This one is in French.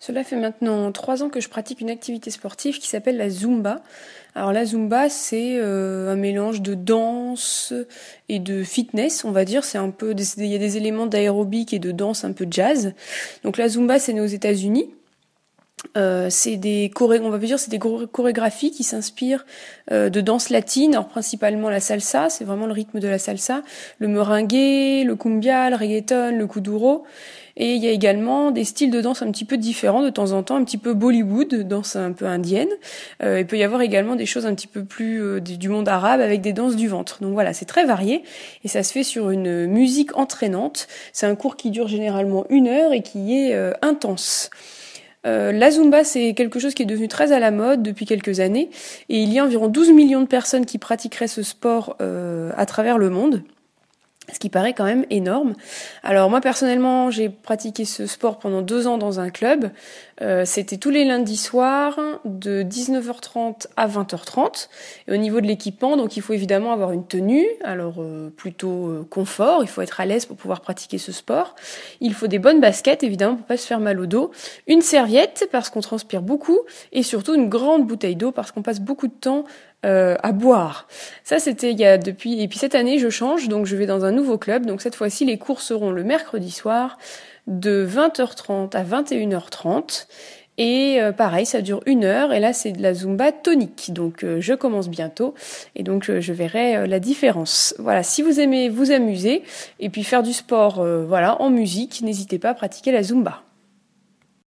Cela fait maintenant 3 ans que je pratique une activité sportive qui s'appelle la Zumba. Alors la Zumba, c'est un mélange de danse et de fitness, on va dire. Il y a des éléments d'aérobic et de danse un peu jazz. Donc la Zumba, c'est né aux États-Unis. C'est des chorégraphies qui s'inspirent de danse latine, alors principalement la salsa, c'est vraiment le rythme de la salsa, le merengue, le cumbia, le reggaeton, le kuduro. Et il y a également des styles de danse un petit peu différents de temps en temps, un petit peu Bollywood, danse un peu indienne. Il peut y avoir également des choses un petit peu plus du monde arabe avec des danses du ventre. Donc voilà, c'est très varié et ça se fait sur une musique entraînante. C'est un cours qui dure généralement 1 heure et qui est intense. La Zumba, c'est quelque chose qui est devenu très à la mode depuis quelques années et il y a environ 12 millions de personnes qui pratiqueraient ce sport à travers le monde. Ce qui paraît quand même énorme. Alors moi personnellement, j'ai pratiqué ce sport pendant 2 ans dans un club. C'était tous les lundis soirs de 19h30 à 20h30. Et au niveau de l'équipement, donc il faut évidemment avoir une tenue, alors plutôt confort. Il faut être à l'aise pour pouvoir pratiquer ce sport. Il faut des bonnes baskets évidemment pour pas se faire mal au dos. Une serviette parce qu'on transpire beaucoup et surtout une grande bouteille d'eau parce qu'on passe beaucoup de temps à boire. Ça, c'était depuis. Et puis cette année, je change, donc je vais dans un nouveau club. Donc cette fois-ci, les cours seront le mercredi soir de 20h30 à 21h30. Et pareil, ça dure 1 heure. Et là, c'est de la Zumba tonique. Donc je commence bientôt. Et donc je verrai la différence. Voilà, si vous aimez vous amuser et puis faire du sport en musique, n'hésitez pas à pratiquer la Zumba.